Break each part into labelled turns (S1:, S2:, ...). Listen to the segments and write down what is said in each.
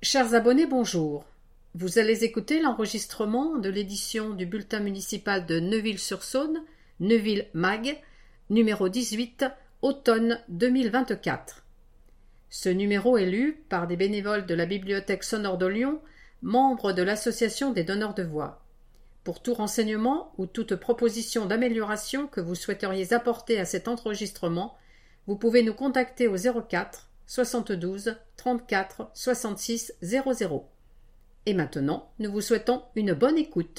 S1: Chers abonnés, bonjour. Vous allez écouter l'enregistrement de l'édition du bulletin municipal de Neuville-sur-Saône, Neuville Mag, numéro 18, automne 2024. Ce numéro est lu par des bénévoles de la Bibliothèque sonore de Lyon, membres de l'Association des donneurs de voix. Pour tout renseignement ou toute proposition d'amélioration que vous souhaiteriez apporter à cet enregistrement, vous pouvez nous contacter au 04 72 34 66 00. Et maintenant, nous vous souhaitons une bonne écoute.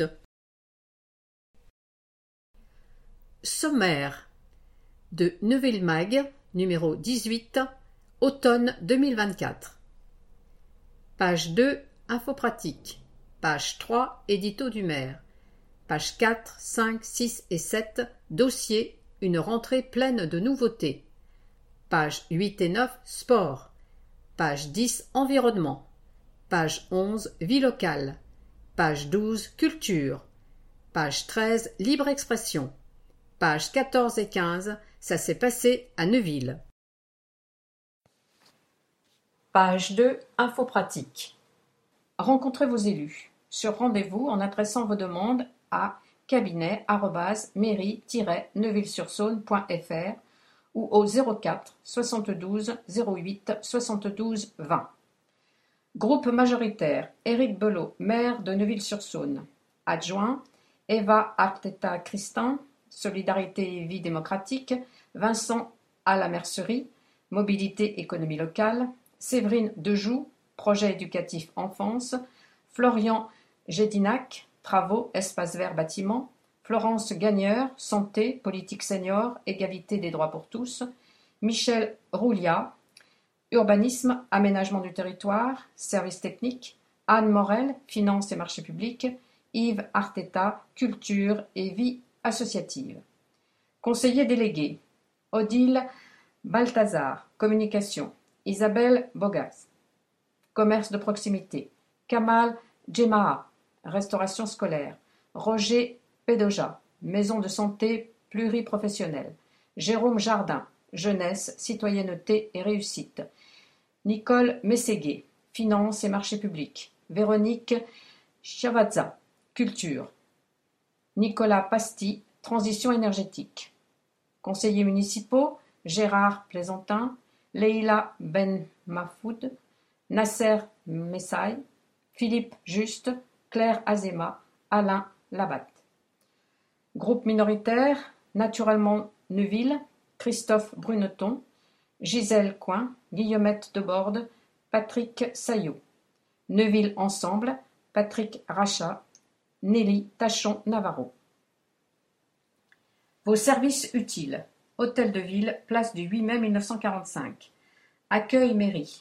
S1: Sommaire de Neuville Mag, numéro 18, automne 2024. Page 2, info pratique. Page 3, édito du maire. Page 4, 5, 6 et 7, dossier, une rentrée pleine de nouveautés. Page 8 et 9, sport. Page 10, environnement. Page 11, vie locale. Page 12, culture. Page 13, libre expression. Page 14 et 15, ça s'est passé à Neuville. Page 2, info pratique. Rencontrez vos élus. Sur rendez-vous en adressant vos demandes à cabinet@mairie-neuville-sur-saône.fr ou au 04 72 08 72 20. Groupe majoritaire, Éric Belot, maire de Neuville-sur-Saône. Adjoint, Eva Arteta-Christin, Solidarité et Vie démocratique, Vincent à la Mercerie, Mobilité économie locale, Séverine Dejoux, Projet éducatif enfance, Florian Gédinac, Travaux, espace vert bâtiment, Florence Gagneur, Santé, politique senior, égalité des droits pour tous, Michel Rouliat, Urbanisme, aménagement du territoire, services techniques, Anne Morel, Finances et marchés publics, Yves Arteta, Culture et vie associative. Conseillers délégués, Odile Balthazar, Communication, Isabelle Bogas, Commerce de proximité, Kamal Djemaha, Restauration scolaire, Roger Pédoja, Maison de santé pluriprofessionnelle, Jérôme Jardin, Jeunesse, citoyenneté et réussite, Nicole Mességuet, Finances et marchés publics, Véronique Chiavazza, Culture, Nicolas Pasti, Transition énergétique. Conseillers municipaux, Gérard Plaisantin, Leïla Ben Mafoud, Nasser Messaï, Philippe Juste, Claire Azema, Alain Labatte. Groupe minoritaire, Naturellement Neuville, Christophe Bruneton, Gisèle Coin, Guillemette Deborde, Patrick Saillot. Neuville Ensemble, Patrick Rachat, Nelly Tachon-Navarro. Vos services utiles. Hôtel de Ville, place du 8 mai 1945. Accueil mairie.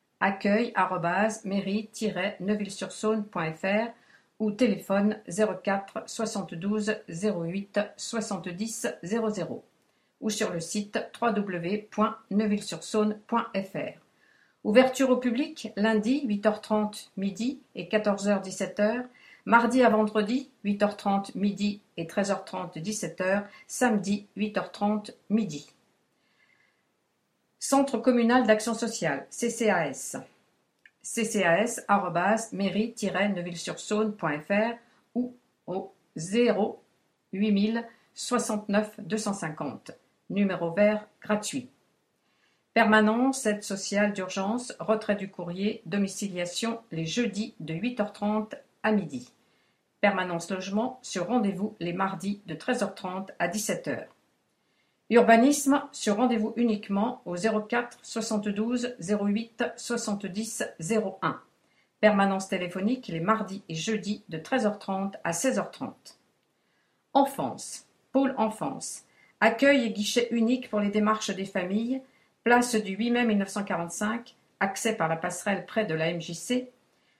S1: accueil@mairie-neuville-sur-saône.fr ou téléphone 04 72 08 70 00 ou sur le site www.neuville-sur-saône.fr. Ouverture au public lundi 8h30 midi et 14h-17h, mardi à vendredi 8h30 midi et 13h30 17h, samedi 8h30 midi. Centre communal d'action sociale, CCAS. CCAS@mairie-neuville-sur-saône.fr ou au 0 8000 69 250, numéro vert gratuit. Permanence, aide sociale d'urgence, retrait du courrier, domiciliation les jeudis de 8h30 à midi. Permanence logement sur rendez-vous les mardis de 13h30 à 17h. Urbanisme sur rendez-vous uniquement au 04 72 08 70 01. Permanence téléphonique les mardis et jeudis de 13h30 à 16h30. Enfance, pôle enfance, accueil et guichet unique pour les démarches des familles, place du 8 mai 1945, accès par la passerelle près de la MJC,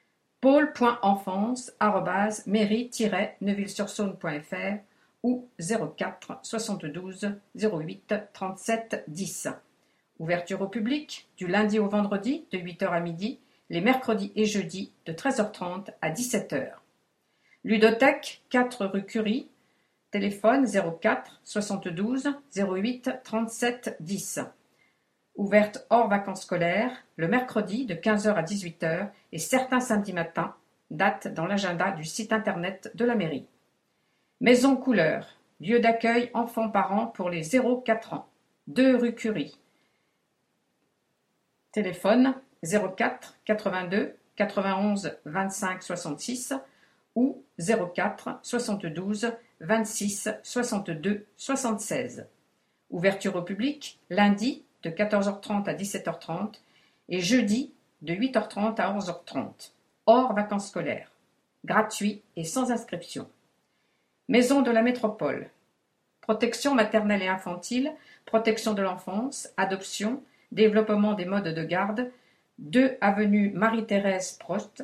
S1: pôle.enfance@mairie-neuville-sur-saône.fr ou 04 72 08 37 10. Ouverture au public du lundi au vendredi de 8h à midi, les mercredis et jeudis de 13h30 à 17h. Ludothèque, 4 rue Curie, téléphone 04 72 08 37 10. ouverte hors vacances scolaires, le mercredi de 15h à 18h et certains samedis matins, date dans l'agenda du site internet de la mairie. Maison Couleur, lieu d'accueil enfants-parents pour les 0-4 ans, 2 rue Curie. Téléphone 04 82 91 25 66 ou 04 72 26 62 76. Ouverture au public lundi de 14h30 à 17h30 et jeudi de 8h30 à 11h30, hors vacances scolaires, gratuit et sans inscription. Maison de la Métropole, protection maternelle et infantile, protection de l'enfance, adoption, développement des modes de garde, 2 avenue Marie-Thérèse Prost,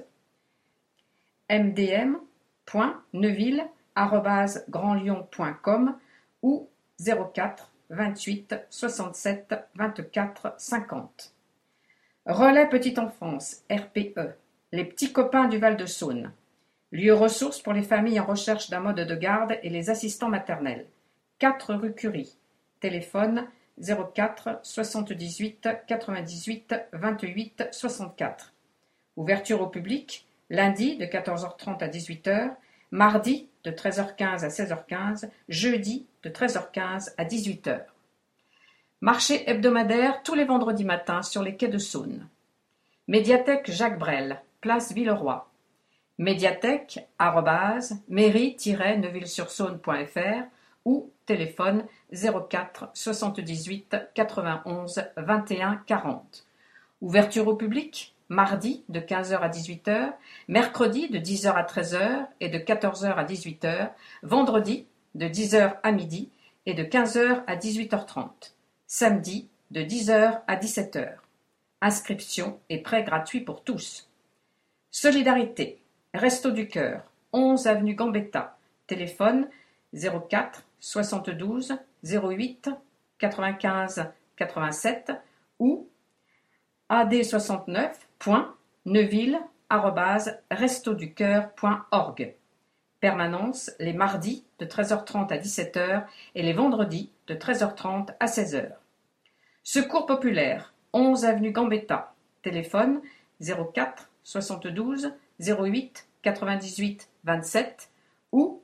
S1: mdm.neuville@grandlyon.com ou 04 28 67 24 50. Relais Petite Enfance, RPE, les petits copains du Val-de-Saône. Lieu ressource pour les familles en recherche d'un mode de garde et les assistants maternels. 4 rue Curie. Téléphone 04 78 98 28 64. Ouverture au public lundi de 14h30 à 18h, mardi de 13h15 à 16h15, jeudi de 13h15 à 18h. Marché hebdomadaire tous les vendredis matins sur les quais de Saône. Médiathèque Jacques Brel, place Villeroy. médiathèque@mairie-neuville-sur-saône.fr ou téléphone 04 78 91 21 40. Ouverture au public mardi de 15h à 18h, mercredi de 10h à 13h et de 14h à 18h, vendredi de 10h à midi et de 15h à 18h30, samedi de 10h à 17h. Inscription et prêt gratuit pour tous. Solidarité, Resto du Cœur, 11 avenue Gambetta, téléphone 04 72 08 95 87 ou ad69.neuville@restoducoeur.org. Permanence les mardis de 13h30 à 17h et les vendredis de 13h30 à 16h. Secours populaire, 11 avenue Gambetta, téléphone 04 72 08 98 27 ou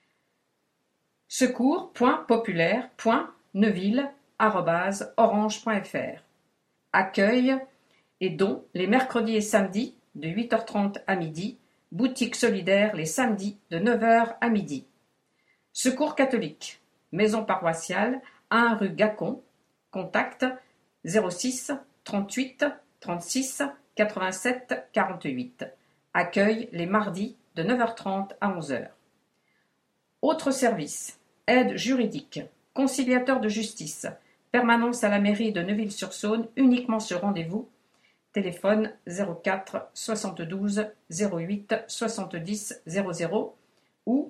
S1: secours.populaire.neuville@orange.fr. Accueil et dons les mercredis et samedis de 8h30 à midi, boutique solidaire les samedis de 9h à midi. Secours catholique, maison paroissiale, 1 rue Gacon, contact 06 38 36 87 48. Accueil les mardis de 9h30 à 11h. Autres services, aide juridique, conciliateur de justice, permanence à la mairie de Neuville-sur-Saône uniquement sur rendez-vous, téléphone 04 72 08 70 00 ou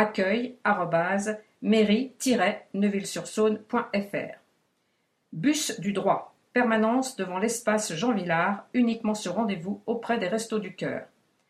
S1: accueil@mairie-neuville-sur-saône.fr. Bus du droit, permanence devant l'espace Jean Villard uniquement sur rendez-vous auprès des Restos du Cœur.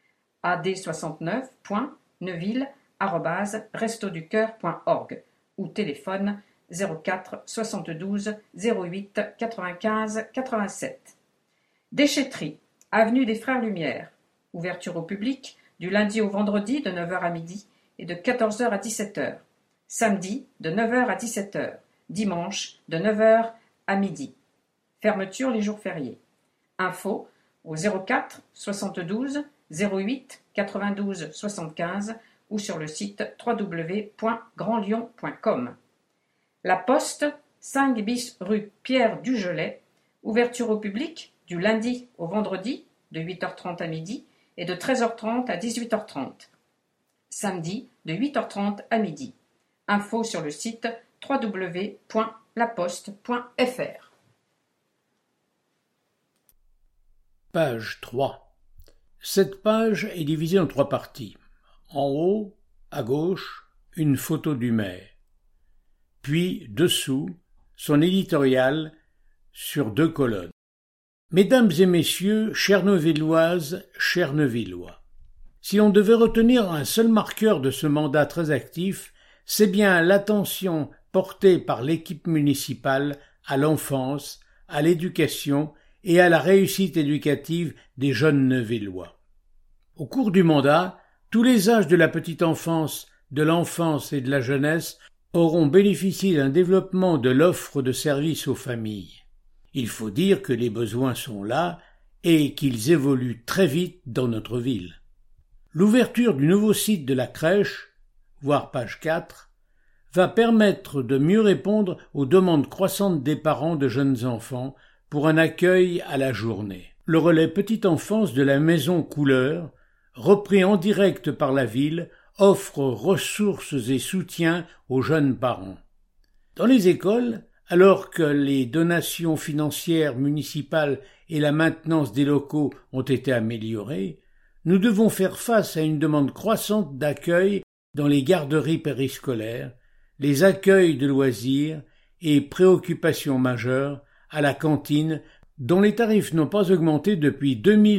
S1: ad69.neuville@restoducoeur.org ou téléphone 04 72 08 95 87. Déchetterie, avenue des Frères Lumière, ouverture au public du lundi au vendredi de 9h à midi et de 14h à 17h, samedi de 9h à 17h, dimanche de 9h à midi. Fermeture les jours fériés. Info au 04 72 08 92 75 ou sur le site www.grandlyon.com. La Poste, 5 bis rue Pierre Dugelet, ouverture au public du lundi au vendredi de 8h30 à midi et de 13h30 à 18h30. Samedi de 8h30 à midi. Info sur le site www.laposte.fr.
S2: Page 3. Cette page est divisée en 3 parties. En haut, à gauche, une photo du maire. Puis, dessous, son éditorial sur 2 colonnes. Mesdames et messieurs, chères Neuvilloises, chers Neuvillois, si l'on devait retenir un seul marqueur de ce mandat très actif, c'est bien l'attention portée par l'équipe municipale à l'enfance, à l'éducation et à la réussite éducative des jeunes Neuvillois. Au cours du mandat, tous les âges de la petite enfance, de l'enfance et de la jeunesse auront bénéficié d'un développement de l'offre de services aux familles. Il faut dire que les besoins sont là et qu'ils évoluent très vite dans notre ville. L'ouverture du nouveau site de la crèche, voire page 4, va permettre de mieux répondre aux demandes croissantes des parents de jeunes enfants pour un accueil à la journée. Le relais petite enfance de la maison Couleur, repris en direct par la ville, offre ressources et soutien aux jeunes parents. Dans les écoles, alors que les donations financières municipales et la maintenance des locaux ont été améliorées, nous devons faire face à une demande croissante d'accueil dans les garderies périscolaires, les accueils de loisirs et préoccupations majeures à la cantine dont les tarifs n'ont pas augmenté depuis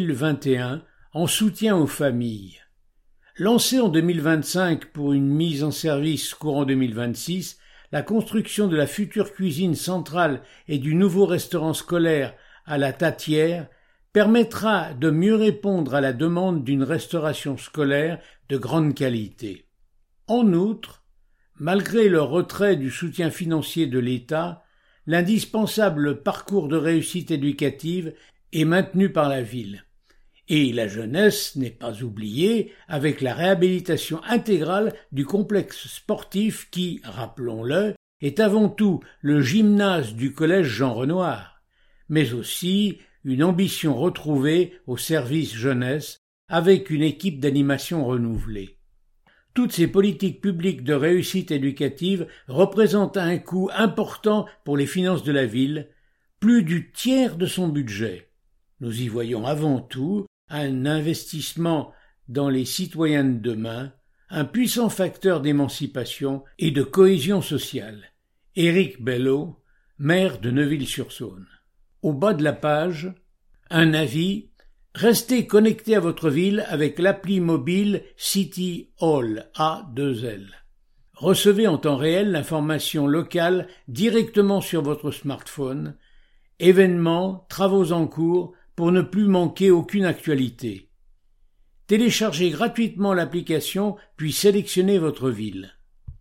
S2: 2021 en soutien aux familles. Lancée en 2025 pour une mise en service courant 2026, la construction de la future cuisine centrale et du nouveau restaurant scolaire à la Tatière permettra de mieux répondre à la demande d'une restauration scolaire de grande qualité. En outre, malgré le retrait du soutien financier de l'État, l'indispensable parcours de réussite éducative est maintenu par la ville. Et la jeunesse n'est pas oubliée avec la réhabilitation intégrale du complexe sportif qui, rappelons-le, est avant tout le gymnase du collège Jean Renoir, mais aussi une ambition retrouvée au service jeunesse avec une équipe d'animation renouvelée. Toutes ces politiques publiques de réussite éducative représentent un coût important pour les finances de la ville, plus du tiers de son budget. Nous y voyons avant tout un investissement dans les citoyens de demain, un puissant facteur d'émancipation et de cohésion sociale. Éric Bello, maire de Neuville-sur-Saône. Au bas de la page, un avis: restez connecté à votre ville avec l'appli mobile City Hall A2L. Recevez en temps réel l'information locale directement sur votre smartphone, événements, travaux en cours, pour ne plus manquer aucune actualité. Téléchargez gratuitement l'application, puis sélectionnez votre ville.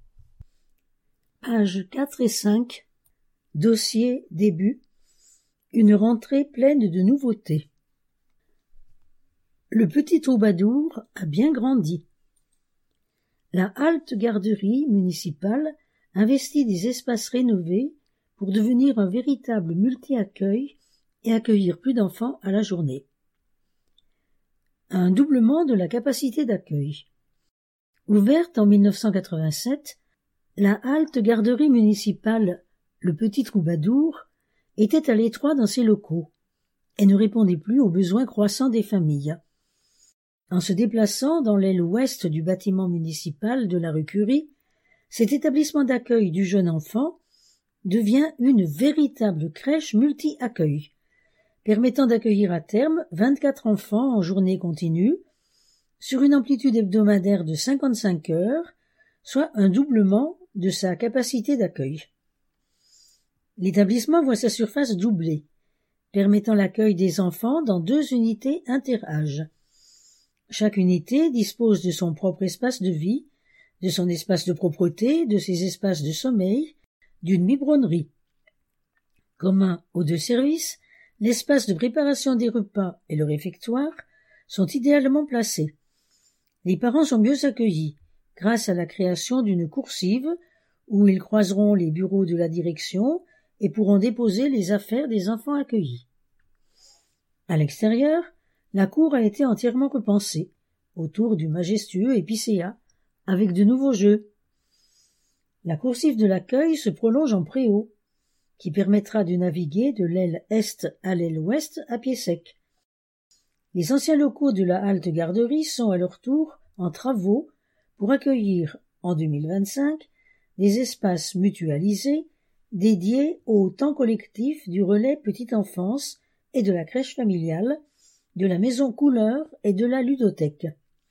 S3: Pages 4 et 5. Dossier début. Une rentrée pleine de nouveautés. Le petit troubadour a bien grandi. La halte garderie municipale investit des espaces rénovés pour devenir un véritable multi-accueil et accueillir plus d'enfants à la journée. Un doublement de la capacité d'accueil. Ouverte en 1987, la halte garderie municipale Le Petit Troubadour était à l'étroit dans ses locaux et ne répondait plus aux besoins croissants des familles. En se déplaçant dans l'aile ouest du bâtiment municipal de la rue Curie, cet établissement d'accueil du jeune enfant devient une véritable crèche multi-accueil, permettant d'accueillir à terme 24 enfants en journée continue, sur une amplitude hebdomadaire de 55 heures, soit un doublement de sa capacité d'accueil. L'établissement voit sa surface doublée, permettant l'accueil des enfants dans 2 unités interâges. Chaque unité dispose de son propre espace de vie, de son espace de propreté, de ses espaces de sommeil, d'une biberonnerie. Commun aux 2 services, l'espace de préparation des repas et le réfectoire sont idéalement placés. Les parents sont mieux accueillis grâce à la création d'une coursive où ils croiseront les bureaux de la direction et pourront déposer les affaires des enfants accueillis. À l'extérieur, la cour a été entièrement repensée autour du majestueux épicéa avec de nouveaux jeux. La coursive de l'accueil se prolonge en préau, qui permettra de naviguer de l'aile est à l'aile ouest à pied sec. Les anciens locaux de la halte garderie sont à leur tour en travaux pour accueillir, en 2025, des espaces mutualisés dédiés au temps collectif du relais petite enfance et de la crèche familiale, de la maison Couleur et de la ludothèque.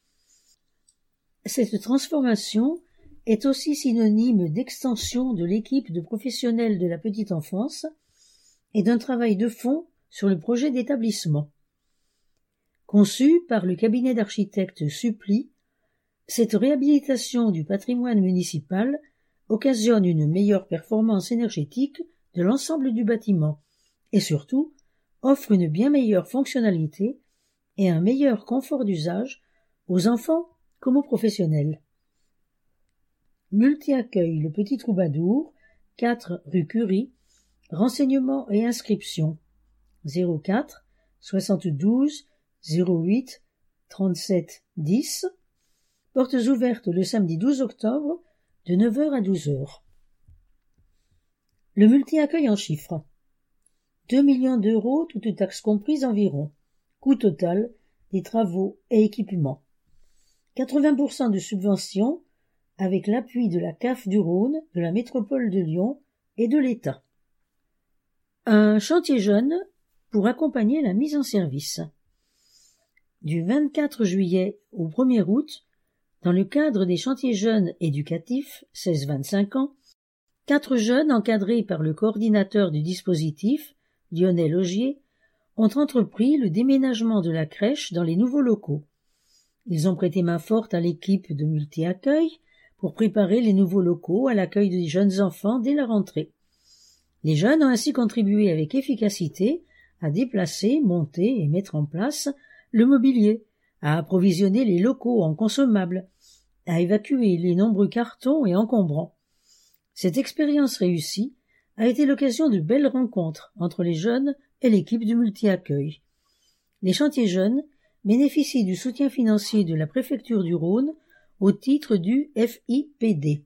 S3: Cette transformation est aussi synonyme d'extension de l'équipe de professionnels de la petite enfance et d'un travail de fond sur le projet d'établissement. Conçu par le cabinet d'architectes Suppli, cette réhabilitation du patrimoine municipal occasionne une meilleure performance énergétique de l'ensemble du bâtiment et surtout offre une bien meilleure fonctionnalité et un meilleur confort d'usage aux enfants comme aux professionnels. Multi-accueil Le Petit Troubadour, 4 rue Curie, renseignements et inscriptions 04 72 08 37 10, portes ouvertes le samedi 12 octobre de 9h à 12h. Le multi-accueil en chiffres. 2 millions d'euros, toutes taxes comprises environ. Coût total des travaux et équipements. 80% de subventions avec l'appui de la CAF du Rhône, de la métropole de Lyon et de l'État. Un chantier jeune pour accompagner la mise en service. Du 24 juillet au 1er août, dans le cadre des chantiers jeunes éducatifs 16-25 ans, 4 jeunes encadrés par le coordinateur du dispositif, Lionel Augier, ont entrepris le déménagement de la crèche dans les nouveaux locaux. Ils ont prêté main forte à l'équipe de multi-accueil pour préparer les nouveaux locaux à l'accueil des jeunes enfants dès la rentrée. Les jeunes ont ainsi contribué avec efficacité à déplacer, monter et mettre en place le mobilier, à approvisionner les locaux en consommables, à évacuer les nombreux cartons et encombrants. Cette expérience réussie a été l'occasion de belles rencontres entre les jeunes et l'équipe du multi-accueil. Les chantiers jeunes bénéficient du soutien financier de la préfecture du Rhône au titre du FIPD.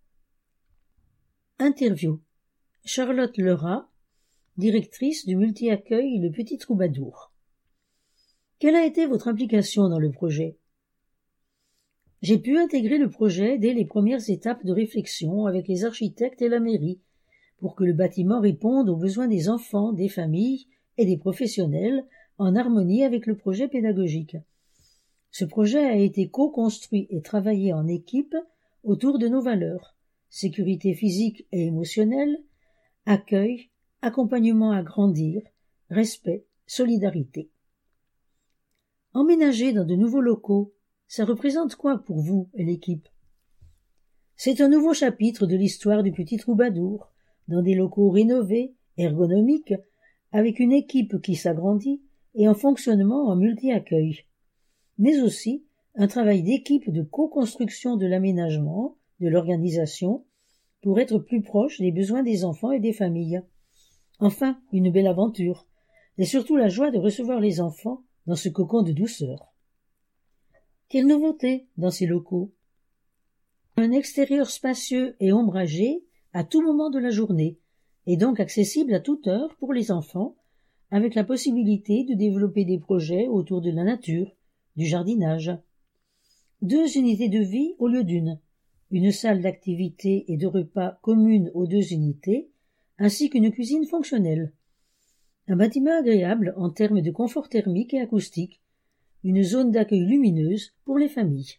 S3: Interview. Charlotte Lerat, directrice du multi-accueil Le Petit Troubadour. Quelle a été votre implication dans le projet? J'ai pu intégrer le projet dès les premières étapes de réflexion avec les architectes et la mairie, pour que le bâtiment réponde aux besoins des enfants, des familles et des professionnels en harmonie avec le projet pédagogique. Ce projet a été co-construit et travaillé en équipe autour de nos valeurs: sécurité physique et émotionnelle, accueil, accompagnement à grandir, respect, solidarité. Emménager dans de nouveaux locaux, ça représente quoi pour vous et l'équipe? C'est un nouveau chapitre de l'histoire du Petit Troubadour, dans des locaux rénovés, ergonomiques, avec une équipe qui s'agrandit et un fonctionnement en multi-accueil. Mais aussi un travail d'équipe de co-construction de l'aménagement, de l'organisation, pour être plus proche des besoins des enfants et des familles. Enfin, une belle aventure, et surtout la joie de recevoir les enfants dans ce cocon de douceur. Quelle nouveauté dans ces locaux? Un extérieur spacieux et ombragé à tout moment de la journée, et donc accessible à toute heure pour les enfants, avec la possibilité de développer des projets autour de la nature, du jardinage. 2 unités de vie au lieu d'une, une salle d'activité et de repas commune aux 2 unités, ainsi qu'une cuisine fonctionnelle. Un bâtiment agréable en termes de confort thermique et acoustique, une zone d'accueil lumineuse pour les familles.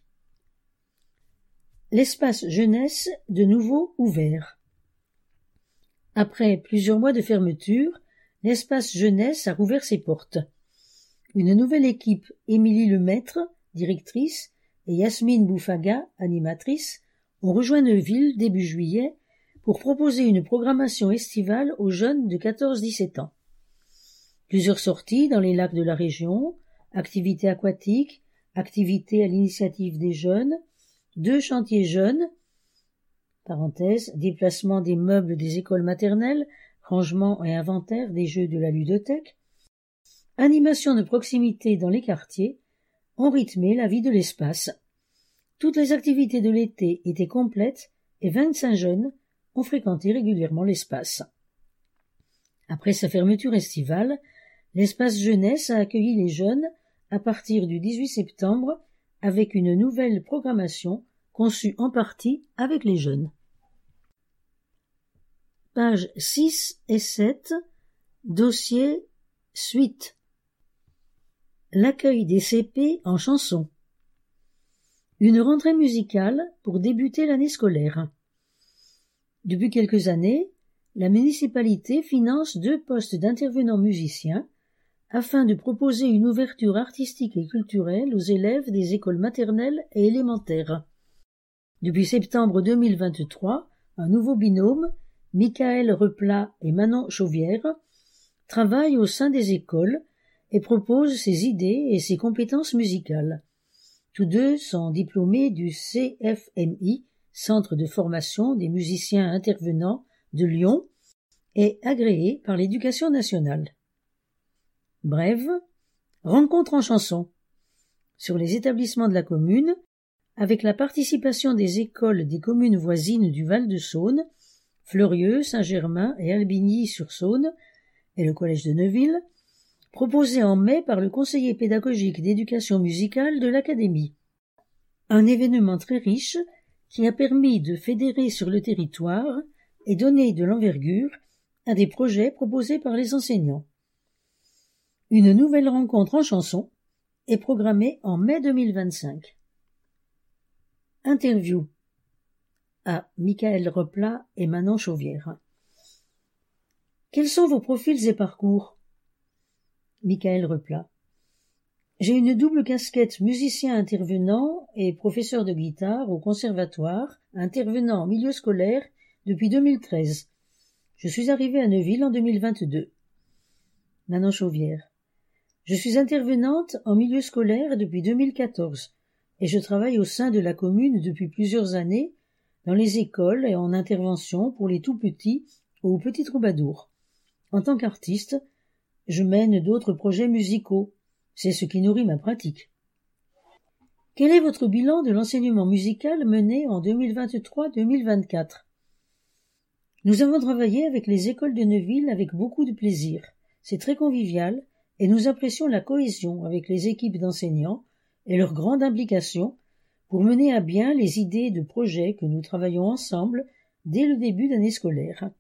S3: L'espace jeunesse de nouveau ouvert. Après plusieurs mois de fermeture, l'espace jeunesse a rouvert ses portes. Une nouvelle équipe, Émilie Lemaître, directrice, et Yasmine Boufaga, animatrice, ont rejoint Neuville début juillet pour proposer une programmation estivale aux jeunes de 14-17 ans. Plusieurs sorties dans les lacs de la région, activités aquatiques, activités à l'initiative des jeunes, 2 chantiers jeunes, déplacement des meubles des écoles maternelles, rangement et inventaire des jeux de la ludothèque, animation de proximité dans les quartiers, ont rythmé la vie de l'espace. Toutes les activités de l'été étaient complètes et 25 jeunes ont fréquenté régulièrement l'espace. Après sa fermeture estivale, l'espace jeunesse a accueilli les jeunes à partir du 18 septembre avec une nouvelle programmation conçue en partie avec les jeunes. Pages 6 et 7, dossier suite. L'accueil des CP en chanson. Une rentrée musicale pour débuter l'année scolaire. Depuis quelques années, la municipalité finance 2 postes d'intervenants musiciens afin de proposer une ouverture artistique et culturelle aux élèves des écoles maternelles et élémentaires. Depuis septembre 2023, un nouveau binôme, Michael Replat et Manon Chauvière, travaille au sein des écoles et propose ses idées et ses compétences musicales. Tous deux sont diplômés du CFMI, Centre de formation des musiciens intervenants de Lyon, et agréés par l'Éducation nationale. Brève, rencontre en chanson sur les établissements de la commune, avec la participation des écoles des communes voisines du Val-de-Saône, Fleurieux, Saint-Germain et Albigny-sur-Saône, et le collège de Neuville, proposé en mai par le conseiller pédagogique d'éducation musicale de l'Académie. Un événement très riche qui a permis de fédérer sur le territoire et donner de l'envergure à des projets proposés par les enseignants. Une nouvelle rencontre en chanson est programmée en mai 2025. Interview à Michael Replat et Manon Chauvière. Quels sont vos profils et parcours? Michael Replat. J'ai une double casquette musicien intervenant et professeur de guitare au conservatoire, intervenant en milieu scolaire depuis 2013. Je suis arrivée à Neuville en 2022. Manon Chauvière. Je suis intervenante en milieu scolaire depuis 2014 et je travaille au sein de la commune depuis plusieurs années dans les écoles et en intervention pour les tout-petits ou petits troubadours. En tant qu'artiste, je mène d'autres projets musicaux. C'est ce qui nourrit ma pratique. Quel est votre bilan de l'enseignement musical mené en 2023-2024? Nous avons travaillé avec les écoles de Neuville avec beaucoup de plaisir. C'est très convivial et nous apprécions la cohésion avec les équipes d'enseignants et leur grande implication pour mener à bien les idées de projets que nous travaillons ensemble dès le début d'année scolaire.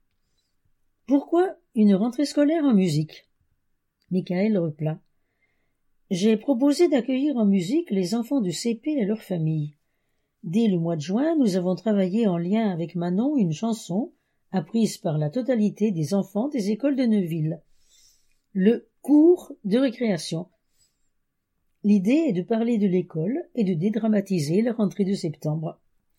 S3: Pourquoi une rentrée scolaire en musique? Michael Replat. J'ai proposé d'accueillir en musique les enfants de CP et leurs familles. Dès le mois de juin, nous avons travaillé en lien avec Manon une chanson apprise par la totalité des enfants des écoles de Neuville. Le cours de récréation. L'idée est de parler de l'école et de dédramatiser la rentrée de septembre.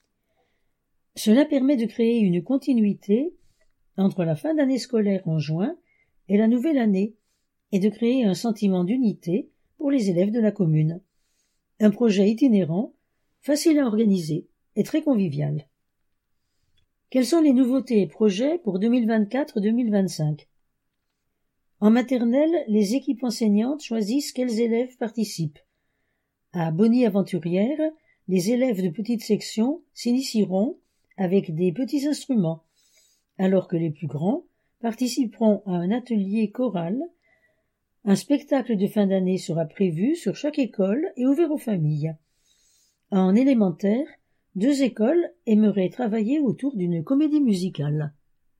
S3: Cela permet de créer une continuité entre la fin d'année scolaire en juin et la nouvelle année et de créer un sentiment d'unité pour les élèves de la commune. Un projet itinérant, facile à organiser et très convivial. Quelles sont les nouveautés et projets pour 2024-2025? En maternelle, les équipes enseignantes choisissent quels élèves participent. À Bonny-Aventurière, les élèves de petite section s'initieront avec des petits instruments, alors que les plus grands participeront à un atelier choral. Un spectacle de fin d'année sera prévu sur chaque école et ouvert aux familles. En élémentaire, 2 écoles aimeraient travailler autour d'une comédie musicale.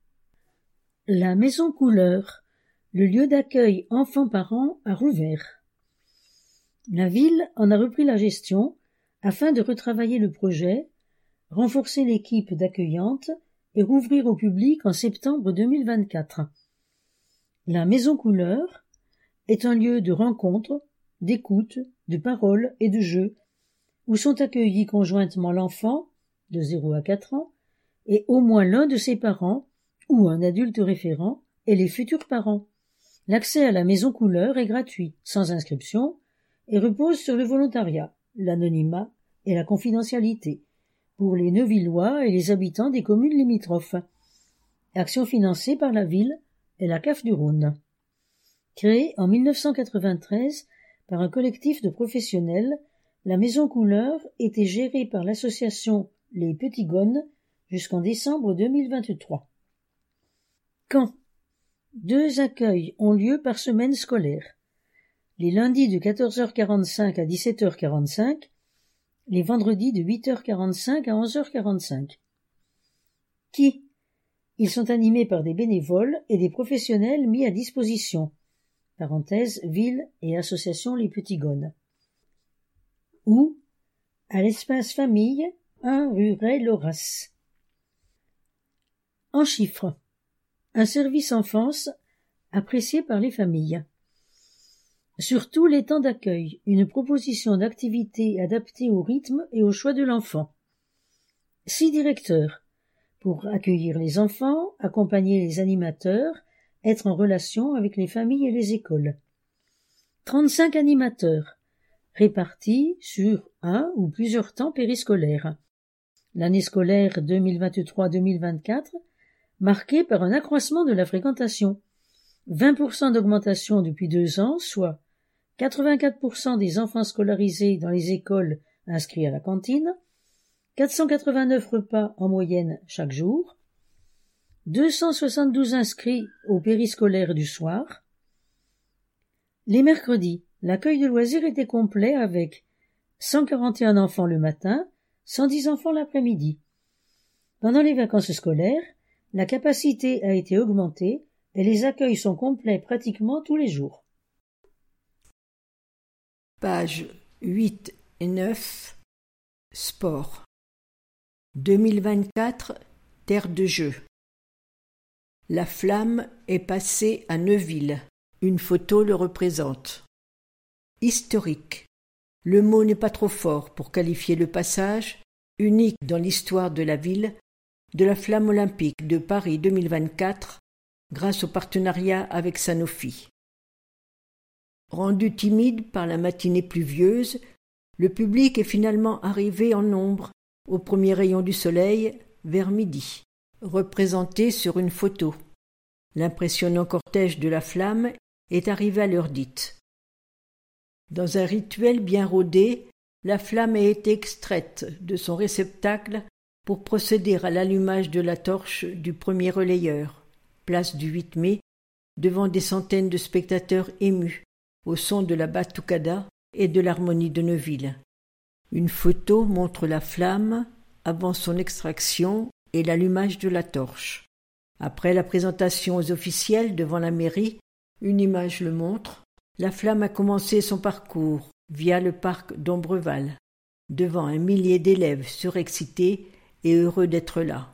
S3: La Maison Couleur, le lieu d'accueil enfants-parents à Rouvert. La ville en a repris la gestion afin de retravailler le projet, renforcer l'équipe d'accueillantes et rouvrir au public en septembre 2024. La Maison Couleur est un lieu de rencontre, d'écoute, de parole et de jeu, où sont accueillis conjointement l'enfant, de 0 à 4 ans, et au moins l'un de ses parents, ou un adulte référent, et les futurs parents. L'accès à la Maison Couleur est gratuit, sans inscription, et repose sur le volontariat, l'anonymat et la confidentialité, pour les Neuvillois et les habitants des communes limitrophes. Action financée par la ville et la CAF du Rhône. Créée en 1993 par un collectif de professionnels, la Maison Couleur était gérée par l'association Les Petits Gones jusqu'en décembre 2023. Quand 2 accueils ont lieu par semaine scolaire. Les lundis de 14h45 à 17h45, les vendredis de 8h45 à 11h45. Qui? Ils sont animés par des bénévoles et des professionnels mis à disposition. Parenthèse, ville et association Les Petits Gones. Ou à l'espace famille, 1 rue Ray-Loras. En chiffres, un service enfance apprécié par les familles. Sur tous les temps d'accueil, une proposition d'activité adaptée au rythme et au choix de l'enfant. 6 directeurs pour accueillir les enfants, accompagner les animateurs, être en relation avec les familles et les écoles. 35 animateurs, répartis sur un ou plusieurs temps périscolaires. L'année scolaire 2023-2024, marquée par un accroissement de la fréquentation. 20% d'augmentation depuis 2 ans, soit 84% des enfants scolarisés dans les écoles inscrits à la cantine, 489 repas en moyenne chaque jour, 272 inscrits au périscolaire du soir. Les mercredis, l'accueil de loisirs était complet avec 141 enfants le matin, 110 enfants l'après-midi. Pendant les vacances scolaires, la capacité a été augmentée et les accueils sont complets pratiquement tous les jours.
S4: Pages 8 et 9. Sport. 2024, terre de jeu. La flamme est passée à Neuville. Une photo le représente. Historique. Le mot n'est pas trop fort pour qualifier le passage, unique dans l'histoire de la ville, de la flamme olympique de Paris 2024, grâce au partenariat avec Sanofi. Rendu timide par la matinée pluvieuse, le public est finalement arrivé en nombre au premier rayon du soleil vers midi, représenté sur une photo. L'impressionnant cortège de la flamme est arrivé à l'heure dite. Dans un rituel bien rodé, la flamme a été extraite de son réceptacle pour procéder à l'allumage de la torche du premier relayeur, place du 8 mai, devant des centaines de spectateurs émus, au son de la batucada et de l'harmonie de Neuville. Une photo montre la flamme avant son extraction et l'allumage de la torche. Après la présentation aux officiels devant la mairie, une image le montre, la flamme a commencé son parcours via le parc d'Ombreval, devant un millier d'élèves surexcités et heureux d'être là.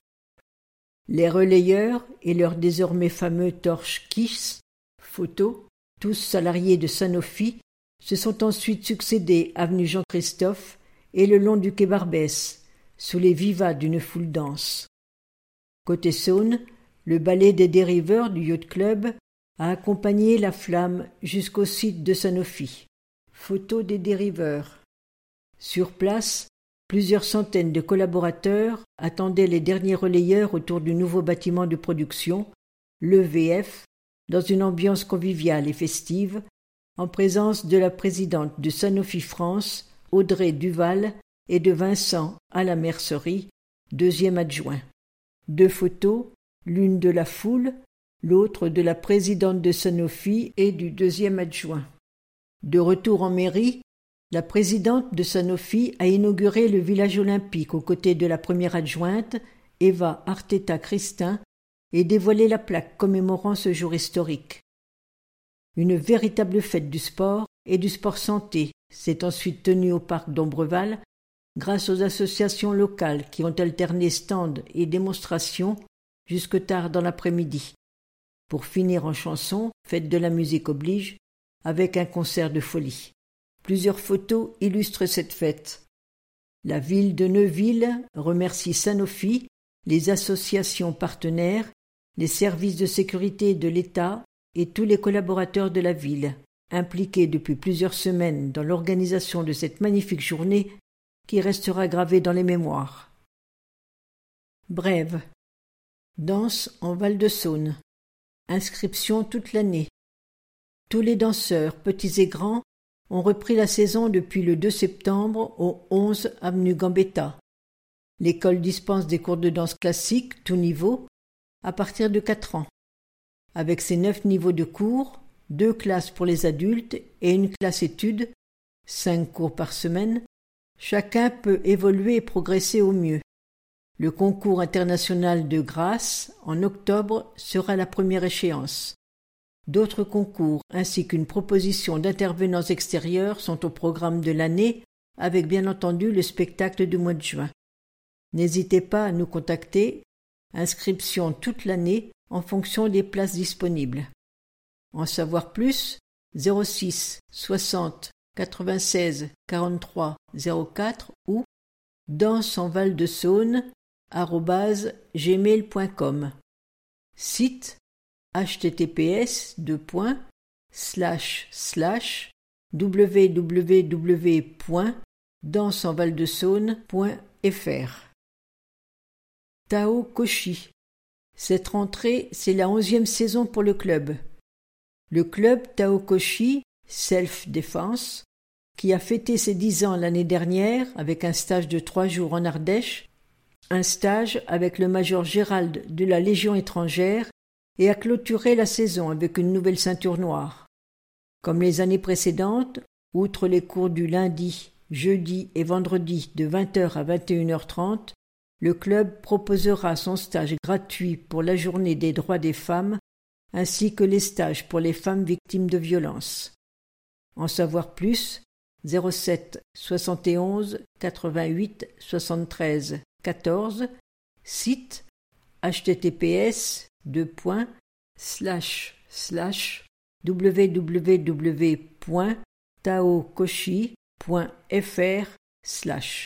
S4: Les relayeurs et leurs désormais fameux torches KISS, photos, tous salariés de Sanofi, se sont ensuite succédés avenue Jean-Christophe et le long du quai Barbès, sous les vivas d'une foule dense. Côté Saône, le ballet des dériveurs du Yacht Club a accompagné la flamme jusqu'au site de Sanofi. Photo des dériveurs. Sur place, plusieurs centaines de collaborateurs attendaient les derniers relayeurs autour du nouveau bâtiment de production, l'EVF, dans une ambiance conviviale et festive, en présence de la présidente de Sanofi France, Audrey Duval, et de Vincent à la mercerie, deuxième adjoint. 2 photos, l'une de la foule, l'autre de la présidente de Sanofi et du deuxième adjoint. De retour en mairie, la présidente de Sanofi a inauguré le village olympique aux côtés de la première adjointe, Eva Arteta-Christin, et dévoilé la plaque commémorant ce jour historique. Une véritable fête du sport et du sport santé s'est ensuite tenue au parc d'Ombreval grâce aux associations locales qui ont alterné stands et démonstrations jusque tard dans l'après-midi, pour finir en chanson, fête de la musique oblige, avec un concert de folie. Plusieurs photos illustrent cette fête. La ville de Neuville remercie Sanofi, les associations partenaires, les services de sécurité de l'État et tous les collaborateurs de la ville, impliqués depuis plusieurs semaines dans l'organisation de cette magnifique journée qui restera gravée dans les mémoires. Brève. Danse en Val-de-Saône. Inscription toute l'année. Tous les danseurs, petits et grands, ont repris la saison depuis le 2 septembre au 11 avenue Gambetta. L'école dispense des cours de danse classique, tout niveau, à partir de 4 ans. Avec ses 9 niveaux de cours, 2 classes pour les adultes et une classe études, 5 cours par semaine, chacun peut évoluer et progresser au mieux. Le concours international de Grasse, en octobre, sera la première échéance. D'autres concours ainsi qu'une proposition d'intervenants extérieurs sont au programme de l'année, avec bien entendu le spectacle du mois de juin. N'hésitez pas à nous contacter. Inscription toute l'année en fonction des places disponibles. En savoir plus, 06 60 96 43 04 ou dansenvaldesaône@gmail.com. Site https://www.dansenvaldesaône.fr. Tao Koshi. Cette rentrée, c'est la 11e saison pour le club. Le club Tao Koshi Self-Défense, qui a fêté ses 10 ans l'année dernière avec un stage de 3 jours en Ardèche, un stage avec le major Gérald de la Légion étrangère, et a clôturé la saison avec une nouvelle ceinture noire. Comme les années précédentes, outre les cours du lundi, jeudi et vendredi de 20h à 21h30, le club proposera son stage gratuit pour la journée des droits des femmes, ainsi que les stages pour les femmes victimes de violences. En savoir plus, 07 71 88 73 14, site https://www.taokoshi.fr/.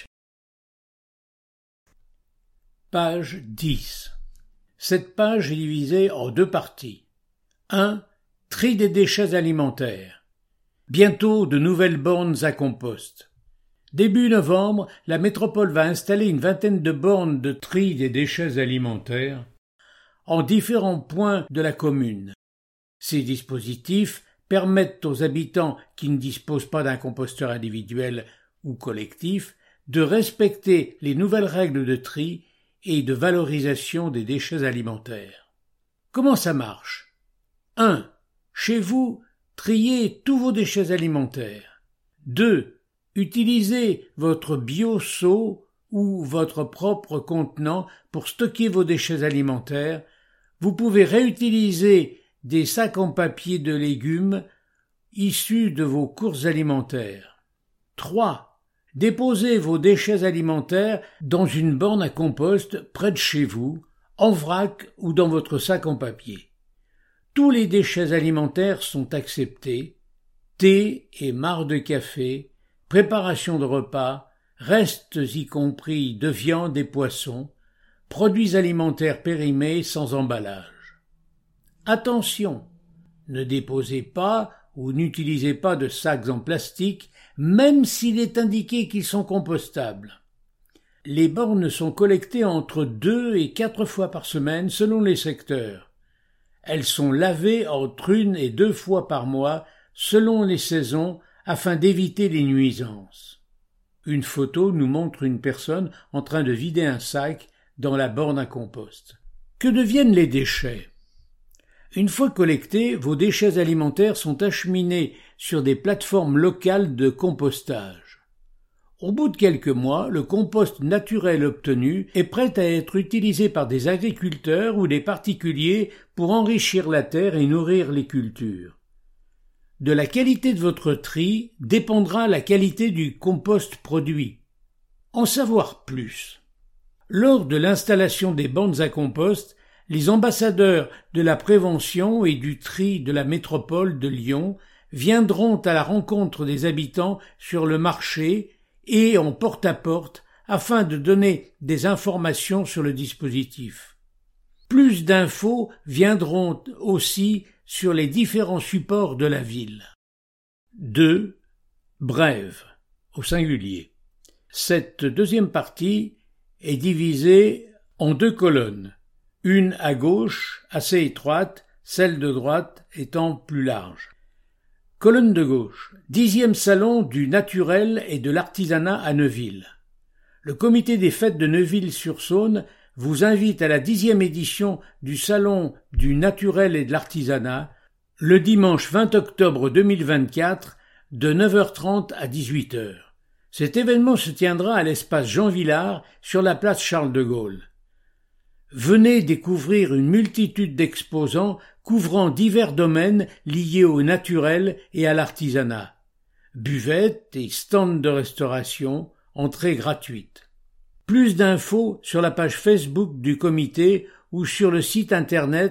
S2: Page 10. Cette page est divisée en 2 parties. 1. Tri des déchets alimentaires. Bientôt de nouvelles bornes à compost. Début novembre, la métropole va installer une vingtaine de bornes de tri des déchets alimentaires en différents points de la commune. Ces dispositifs permettent aux habitants qui ne disposent pas d'un composteur individuel ou collectif de respecter les nouvelles règles de tri et de valorisation des déchets alimentaires. Comment ça marche? 1. Chez vous, triez tous vos déchets alimentaires. 2. Utilisez votre bio-seau ou votre propre contenant pour stocker vos déchets alimentaires. Vous pouvez réutiliser des sacs en papier de légumes issus de vos courses alimentaires. 3. Déposez vos déchets alimentaires dans une borne à compost près de chez vous, en vrac ou dans votre sac en papier. Tous les déchets alimentaires sont acceptés, thé et marc de café, préparation de repas, restes y compris de viande et poissons, produits alimentaires périmés sans emballage. Attention, ne déposez pas ou n'utilisez pas de sacs en plastique, même s'il est indiqué qu'ils sont compostables. Les bornes sont collectées entre 2 et 4 fois par semaine selon les secteurs. Elles sont lavées entre 1 et 2 fois par mois selon les saisons afin d'éviter les nuisances. Une photo nous montre une personne en train de vider un sac dans la borne à compost. Que deviennent les déchets? Une fois collectés, vos déchets alimentaires sont acheminés sur des plateformes locales de compostage. Au bout de quelques mois, le compost naturel obtenu est prêt à être utilisé par des agriculteurs ou des particuliers pour enrichir la terre et nourrir les cultures. De la qualité de votre tri dépendra la qualité du compost produit. En savoir plus. Lors de l'installation des bornes à compost, les ambassadeurs de la prévention et du tri de la métropole de Lyon viendront à la rencontre des habitants sur le marché et en porte-à-porte afin de donner des informations sur le dispositif. Plus d'infos viendront aussi sur les différents supports de la ville. 2. Brève, au singulier. Cette deuxième partie est divisée en 2 colonnes, une à gauche, assez étroite, celle de droite étant plus large. Colonne de gauche, 10e salon du naturel et de l'artisanat à Neuville. Le comité des fêtes de Neuville-sur-Saône vous invite à la 10e édition du Salon du naturel et de l'artisanat, le dimanche 20 octobre 2024, de 9h30 à 18h. Cet événement se tiendra à l'espace Jean Villard, sur la place Charles de Gaulle. Venez découvrir une multitude d'exposants couvrant divers domaines liés au naturel et à l'artisanat. Buvettes et stands de restauration, entrée gratuite. Plus d'infos sur la page Facebook du comité ou sur le site internet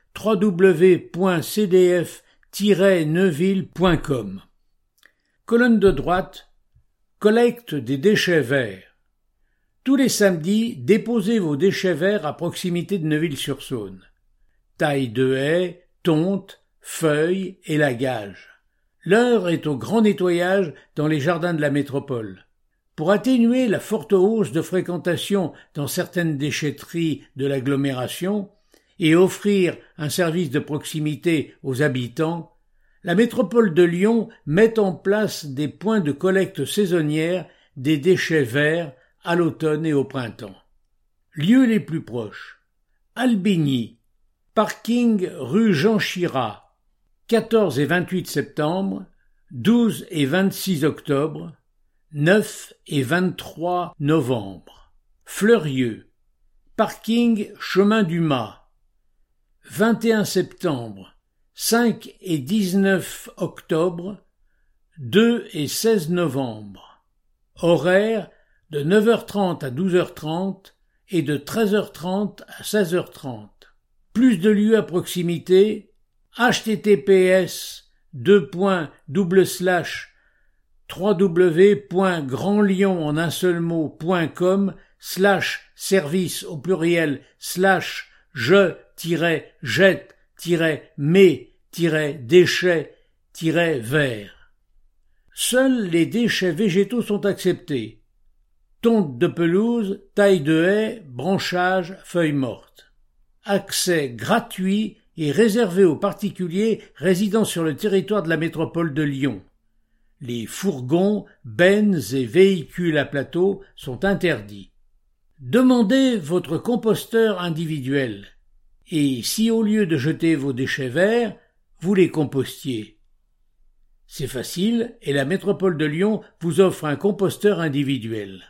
S2: www.cdf-neuville.com. Colonne de droite, collecte des déchets verts. Tous les samedis, déposez vos déchets verts à proximité de Neuville-sur-Saône. Taille de haies, tonte, feuilles, élagage. L'heure est au grand nettoyage dans les jardins de la métropole. Pour atténuer la forte hausse de fréquentation dans certaines déchetteries de l'agglomération et offrir un service de proximité aux habitants, la métropole de Lyon met en place des points de collecte saisonnière des déchets verts à l'automne et au printemps. Lieux les plus proches: Albigny, parking rue Jean Chirat, 14 et 28 septembre, 12 et 26 octobre, 9 et 23 novembre. Fleurieux, parking chemin du Mât, 21 septembre, 5 et 19 octobre, 2 et 16 novembre. Horaire de 9h30 à 12h30 et de 13h30 à 16h30. Plus de lieux à proximité: https://www.grandlyon.com/service au pluriel /je-jet-mes-déchets-verts. Seuls les déchets végétaux sont acceptés: tonte de pelouse, taille de haie, branchage, feuilles mortes. Accès gratuit et réservé aux particuliers résidant sur le territoire de la métropole de Lyon. Les fourgons, bennes et véhicules à plateau sont interdits. Demandez votre composteur individuel. Et si au lieu de jeter vos déchets verts, vous les compostiez? C'est facile et la métropole de Lyon vous offre un composteur individuel.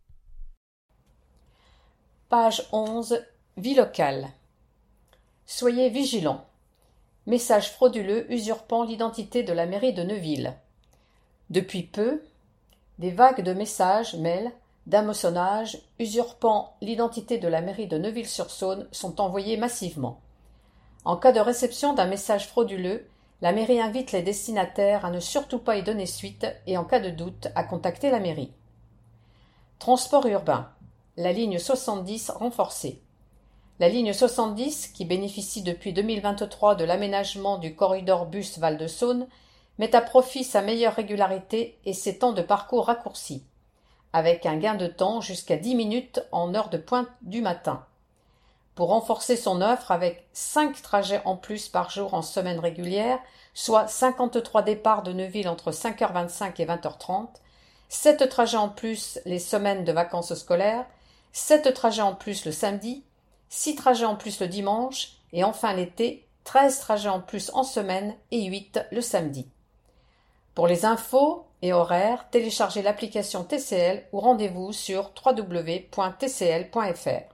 S1: Page 11. Vie locale. Soyez vigilants. Message frauduleux usurpant l'identité de la mairie de Neuville. Depuis peu, des vagues de messages, mails, d'hameçonnage usurpant l'identité de la mairie de Neuville-sur-Saône sont envoyés massivement. En cas de réception d'un message frauduleux, la mairie invite les destinataires à ne surtout pas y donner suite et en cas de doute à contacter la mairie. Transport urbain. La ligne 70 renforcée. La ligne 70, qui bénéficie depuis 2023 de l'aménagement du corridor bus Val-de-Saône, met à profit sa meilleure régularité et ses temps de parcours raccourcis, avec un gain de temps jusqu'à 10 minutes en heure de pointe du matin. Pour renforcer son offre avec 5 trajets en plus par jour en semaine régulière, soit 53 départs de Neuville entre 5h25 et 20h30, 7 trajets en plus les semaines de vacances scolaires, 7 trajets en plus le samedi, 6 trajets en plus le dimanche et enfin l'été, 13 trajets en plus en semaine et 8 le samedi. Pour les infos et horaires, téléchargez l'application TCL ou rendez-vous sur www.tcl.fr.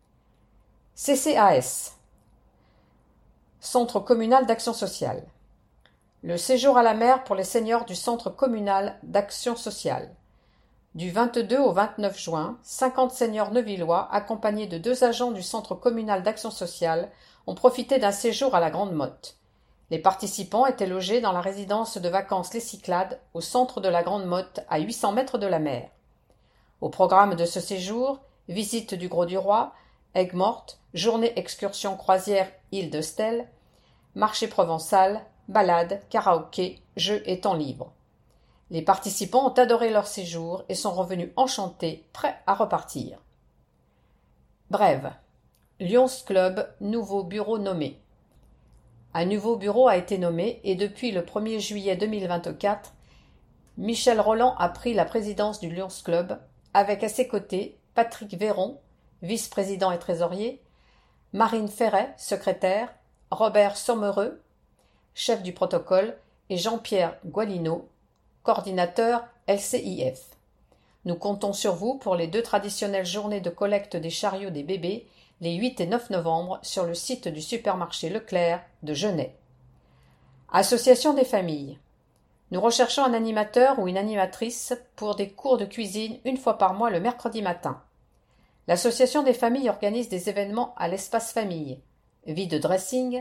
S1: CCAS, Centre communal d'action sociale. Le séjour à la mer pour les seniors du Centre communal d'action sociale. Du 22 au 29 juin, 50 seniors neuvillois, accompagnés de 2 agents du Centre communal d'action sociale, ont profité d'un séjour à la Grande Motte. Les participants étaient logés dans la résidence de vacances Les Cyclades, au centre de la Grande Motte, à 800 mètres de la mer. Au programme de ce séjour, visite du Gros-du-Roi, Aigues-Mortes, journée excursion croisière Île de Stelle, marché provençal, balades, karaoké, jeux et temps libre. Les participants ont adoré leur séjour et sont revenus enchantés, prêts à repartir. Brève. Lions Club, nouveau bureau nommé. Un nouveau bureau a été nommé et depuis le 1er juillet 2024, Michel Roland a pris la présidence du Lions Club avec à ses côtés Patrick Véron, vice-président et trésorier, Marine Ferret, secrétaire, Robert Sommereux, chef du protocole, et Jean-Pierre Gualino, coordinateur LCIF. Nous comptons sur vous pour les 2 traditionnelles journées de collecte des chariots des bébés, les 8 et 9 novembre, sur le site du supermarché Leclerc de Genêt. Association des familles. Nous recherchons un animateur ou une animatrice pour des cours de cuisine 1 fois par mois le mercredi matin. L'association des familles organise des événements à l'espace famille, vide dressing,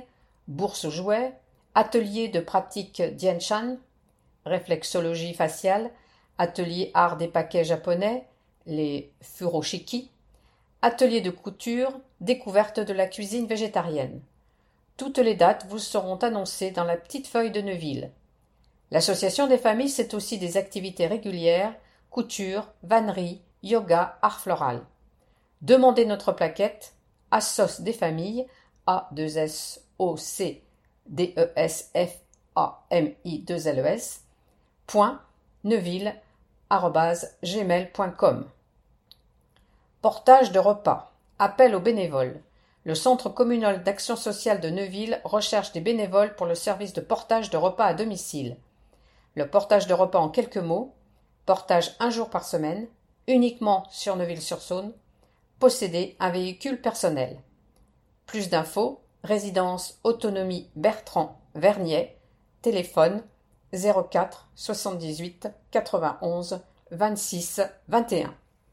S1: bourse aux jouets, atelier de pratique Dienshan, réflexologie faciale, atelier art des paquets japonais, les furoshiki, atelier de couture, découverte de la cuisine végétarienne. Toutes les dates vous seront annoncées dans la petite feuille de Neuville. L'association des familles, c'est aussi des activités régulières, couture, vannerie, yoga, art floral. Demandez notre plaquette Assos des familles, ASSOCDESFAMI2LES, .neuville@gmail.com. Portage de repas. Appel aux bénévoles. Le Centre communal d'action sociale de Neuville recherche des bénévoles pour le service de portage de repas à domicile. Le portage de repas en quelques mots. Portage 1 jour par semaine, uniquement sur Neuville-sur-Saône. Posséder un véhicule personnel. Plus d'infos, résidence Autonomie Bertrand Vernier, téléphone 04 78 91 26 21.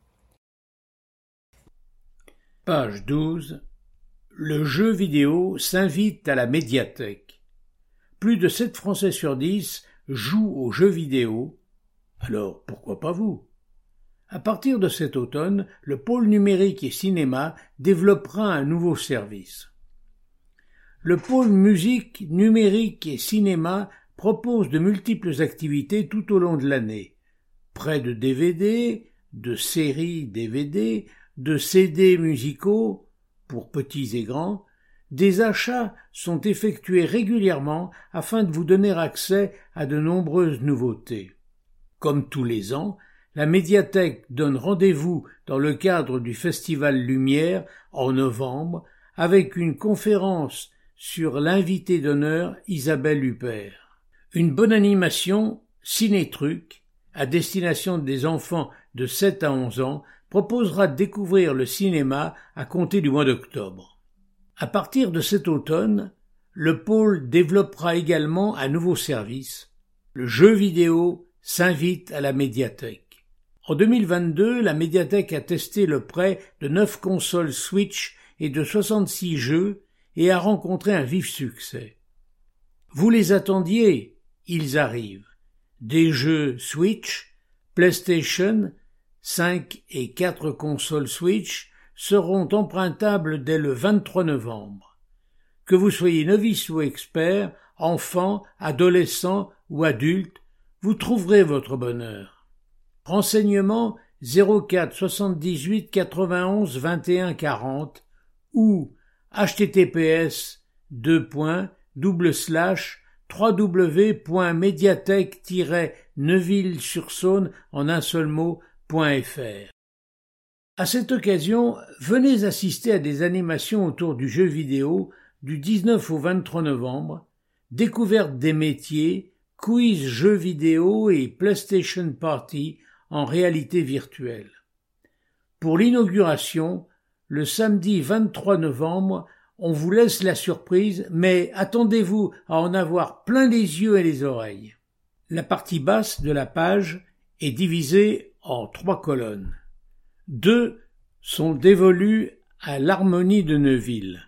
S2: Page 12. Le jeu vidéo s'invite à la médiathèque. Plus de 7 Français sur 10 jouent aux jeux vidéo. Alors, pourquoi pas vous? À partir de cet automne, le pôle numérique et cinéma développera un nouveau service. Le pôle musique, numérique et cinéma propose de multiples activités tout au long de l'année. Prêt de DVD, de séries DVD, de CD musicaux, pour petits et grands, des achats sont effectués régulièrement afin de vous donner accès à de nombreuses nouveautés. Comme tous les ans, la médiathèque donne rendez-vous dans le cadre du Festival Lumière en novembre avec une conférence sur l'invité d'honneur Isabelle Huppert. Une bonne animation, ciné-truc, à destination des enfants de 7 à 11 ans, proposera de découvrir le cinéma à compter du mois d'octobre. À partir de cet automne, le pôle développera également un nouveau service. Le jeu vidéo s'invite à la médiathèque. En 2022, la médiathèque a testé le prêt de 9 consoles Switch et de 66 jeux et a rencontré un vif succès. Vous les attendiez, ils arrivent. Des jeux Switch, PlayStation, 5 et 4 consoles Switch seront empruntables dès le 23 novembre. Que vous soyez novice ou expert, enfant, adolescent ou adulte, vous trouverez votre bonheur. Renseignements 04 78 91 21 40 ou https://www.mediathèque-neuville-sur-saône en un seul mot.fr. À cette occasion, venez assister à des animations autour du jeu vidéo du 19 au 23 novembre, découverte des métiers, quiz jeux vidéo et PlayStation Party en réalité virtuelle. Pour l'inauguration, le samedi 23 novembre, on vous laisse la surprise, mais attendez-vous à en avoir plein les yeux et les oreilles. La partie basse de la page est divisée en 3 colonnes. 2 sont dévolues à l'harmonie de Neuville.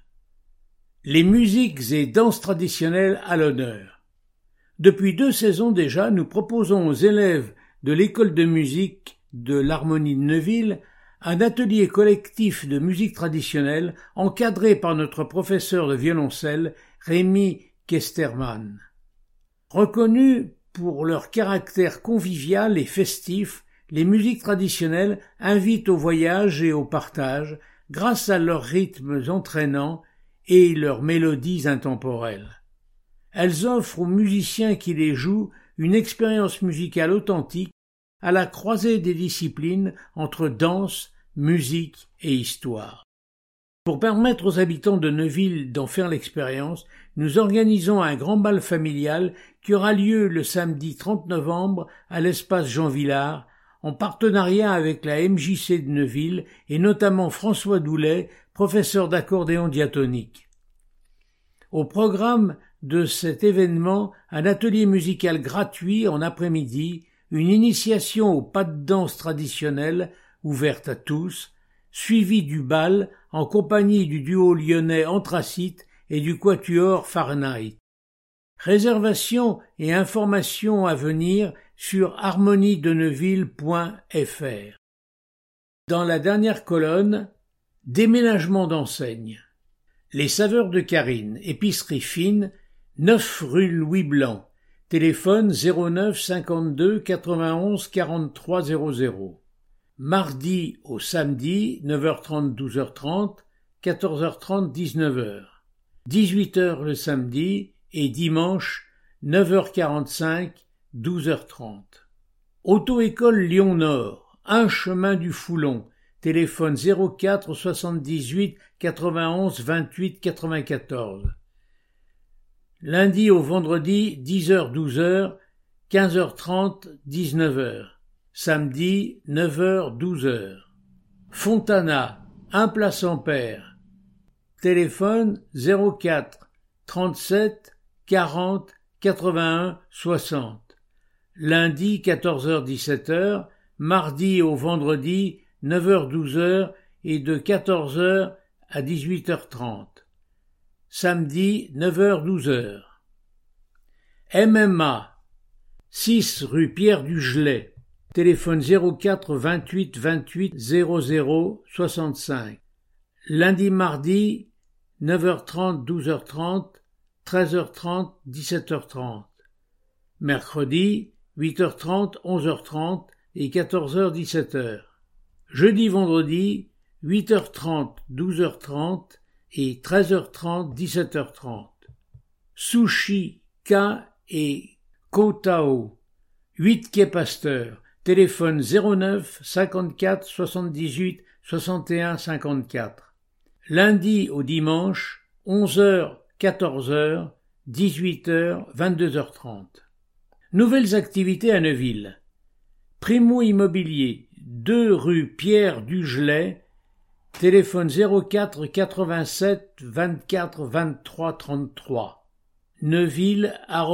S2: Les musiques et danses traditionnelles à l'honneur. Depuis 2 saisons déjà, nous proposons aux élèves de l'école de musique de l'harmonie de Neuville un atelier collectif de musique traditionnelle encadré par notre professeur de violoncelle Rémi Kesterman. Reconnus pour leur caractère convivial et festif, les musiques traditionnelles invitent au voyage et au partage grâce à leurs rythmes entraînants et leurs mélodies intemporelles. Elles offrent aux musiciens qui les jouent une expérience musicale authentique à la croisée des disciplines entre danse, musique et histoire. Pour permettre aux habitants de Neuville d'en faire l'expérience, nous organisons un grand bal familial qui aura lieu le samedi 30 novembre à l'espace Jean Villard, en partenariat avec la MJC de Neuville et notamment François Doulet, professeur d'accordéon diatonique. Au programme de cet événement, un atelier musical gratuit en après-midi, une initiation au pas de danse traditionnel ouverte à tous, suivi du bal en compagnie du duo lyonnais Anthracite et du quatuor Fahrenheit. Réservations et informations à venir sur harmoniedeneuville.fr. Dans la dernière colonne, déménagement d'enseigne. Les saveurs de Karine, épicerie fine, 9 rue Louis Blanc, téléphone 09 52 91 43 00. Mardi au samedi, 9h30 12h30, 14h30 19h. 18h le samedi et dimanche, 9h45 12h30. Auto-école Lyon-Nord, 1 chemin du Foulon, téléphone 04 78 91 28 94. Lundi au vendredi, 10h 12h, 15h30 19h. Samedi, 9h 12h. Fontana, 1 place Ampère. Téléphone 04 37 40 81 60. Lundi 14h 17h, mardi au vendredi 9h 12h et de 14h à 18h30. Samedi 9h 12h. MMA 6 rue Pierre du Gelais. Téléphone 04 28 28 00 65. Lundi mardi 9h30 12h30, 13h30 17h30. Mercredi 8h30 11h30 et 14h 17h. Jeudi vendredi 8h30 12h30 et 13h30 17h30. Sushi K et Kotao 8 quai Pasteur. Téléphone 09 54 78 61 54. Lundi au dimanche, 11h, 14h, 18h, 22h30. Nouvelles activités à Neuville. Primo Immobilier, 2 rue Pierre du Gelais, téléphone 04 87 24 23 33. Neuville,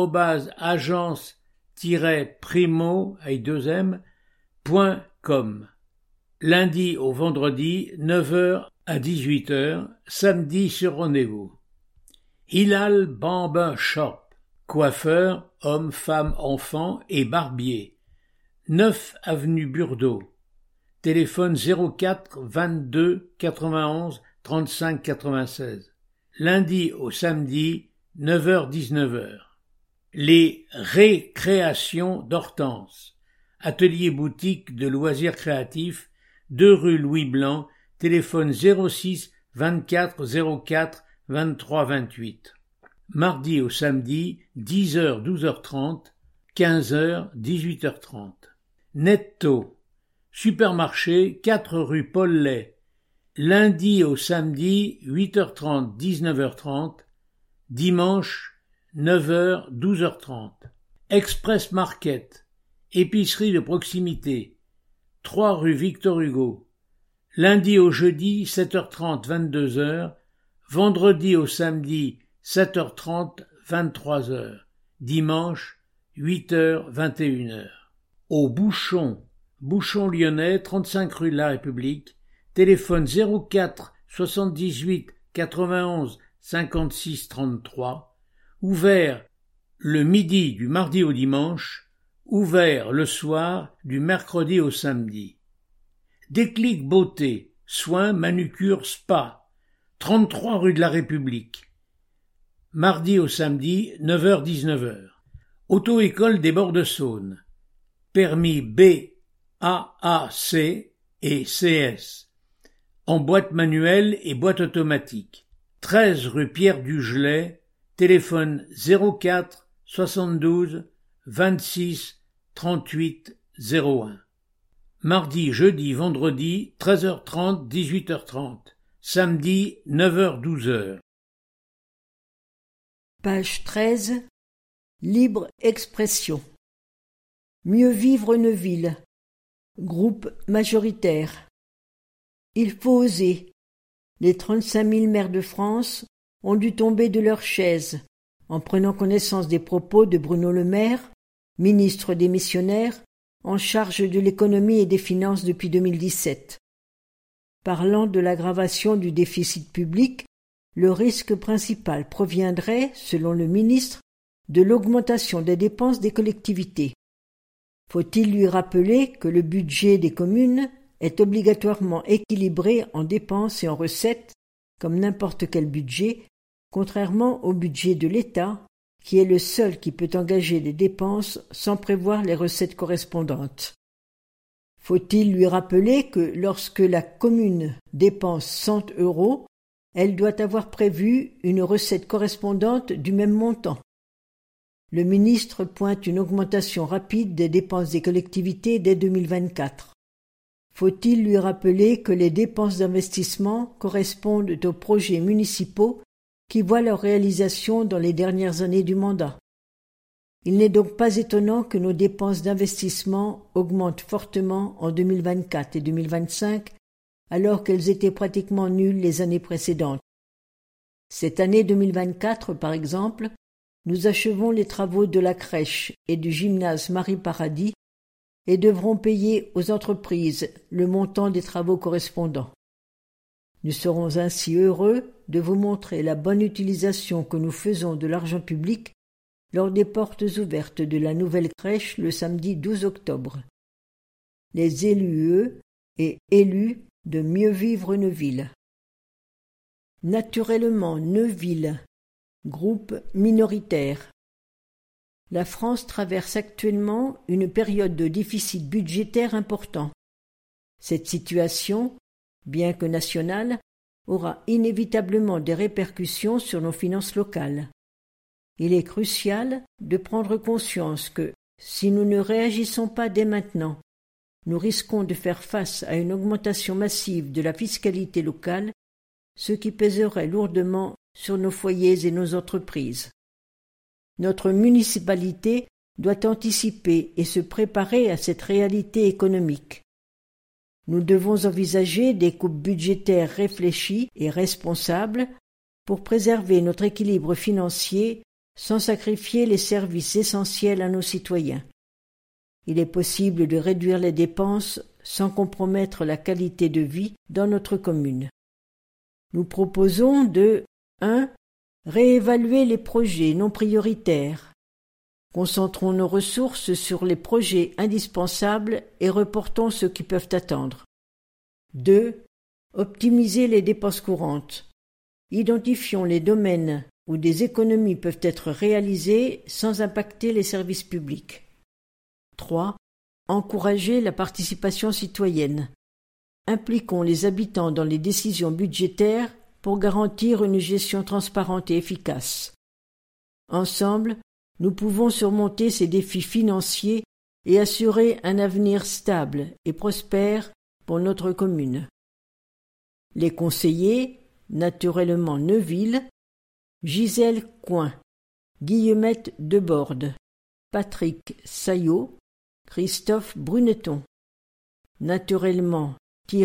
S2: @agence-primo.com. Lundi au vendredi, 9h à 18h, samedi sur rendez-vous. Hilal Bambin Shop, coiffeur, hommes, femmes, enfants et barbier. 9 avenue Burdeau. Téléphone 04 22 91 35 96. Lundi au samedi, 9h-19h. Les récréations d'Hortense. Atelier boutique de loisirs créatifs, 2 rue Louis Blanc, téléphone 06 24 04 23 28. Mardi au samedi, 10h 12h30, 15h 18h30. Netto, supermarché, 4 rue Paul Lay. Lundi au samedi, 8h30 19h30, dimanche 9h 12h30. Express Market, épicerie de proximité, 3 rue Victor Hugo. Lundi au jeudi, 7h30 22h, vendredi au samedi, 7h30 23h, dimanche 8h 21h. Au Bouchon lyonnais, 35 rue de la République, téléphone 04 78 91 56 33, ouvert le midi du mardi au dimanche, ouvert le soir du mercredi au samedi. Déclic Beauté, soins, manucure, spa, 33 rue de la République. Mardi au samedi, 9h-19h. Auto-école des Bords de Saône. Permis B, AAC et CS. En boîte manuelle et boîte automatique. 13 rue Pierre du Gelais. Téléphone 04 72 26 38 01. Mardi, jeudi, vendredi, 13h30, 18h30. Samedi, 9h-12h.
S4: Page 13. Libre expression. Mieux vivre Neuville. Groupe majoritaire. Il faut oser. Les 35 000 maires de France ont dû tomber de leur chaise en prenant connaissance des propos de Bruno Le Maire, ministre démissionnaire, en charge de l'économie et des finances depuis 2017. Parlant de l'aggravation du déficit public Le risque principal proviendrait, selon le ministre, de l'augmentation des dépenses des collectivités. Faut-il lui rappeler que le budget des communes est obligatoirement équilibré en dépenses et en recettes, comme n'importe quel budget, contrairement au budget de l'État, qui est le seul qui peut engager des dépenses sans prévoir les recettes correspondantes. Faut-il lui rappeler que lorsque la commune dépense 100 €, elle doit avoir prévu une recette correspondante du même montant. Le ministre pointe une augmentation rapide des dépenses des collectivités dès 2024. Faut-il lui rappeler que les dépenses d'investissement correspondent aux projets municipaux qui voient leur réalisation dans les dernières années du mandat? Il n'est donc pas étonnant que nos dépenses d'investissement augmentent fortement en 2024 et 2025, alors qu'elles étaient pratiquement nulles les années précédentes. Cette année 2024, par exemple, nous achevons les travaux de la crèche et du gymnase Marie-Paradis et devrons payer aux entreprises le montant des travaux correspondants. Nous serons ainsi heureux de vous montrer la bonne utilisation que nous faisons de l'argent public lors des portes ouvertes de la nouvelle crèche le samedi 12 octobre. Les élus et élus de Mieux Vivre Neuville. Naturellement, Neuville, groupe minoritaire. La France traverse actuellement une période de déficit budgétaire important. Cette situation, bien que nationale, aura inévitablement des répercussions sur nos finances locales. Il est crucial de prendre conscience que, si nous ne réagissons pas dès maintenant, nous risquons de faire face à une augmentation massive de la fiscalité locale, ce qui pèserait lourdement sur nos foyers et nos entreprises. Notre municipalité doit anticiper et se préparer à cette réalité économique. Nous devons envisager des coupes budgétaires réfléchies et responsables pour préserver notre équilibre financier sans sacrifier les services essentiels à nos citoyens. Il est possible de réduire les dépenses sans compromettre la qualité de vie dans notre commune. Nous proposons de 1. Réévaluer les projets non prioritaires. Concentrons nos ressources sur les projets indispensables et reportons ceux qui peuvent attendre. 2. Optimiser les dépenses courantes. Identifions les domaines où des économies peuvent être réalisées sans impacter les services publics. 3. Encourager la participation citoyenne. Impliquons les habitants dans les décisions budgétaires pour garantir une gestion transparente et efficace. Ensemble, nous pouvons surmonter ces défis financiers et assurer un avenir stable et prospère pour notre commune. Les conseillers, naturellement Neuville, Gisèle Coin, Guillemette Deborde, Patrick Saillot, Christophe Bruneton. Naturellement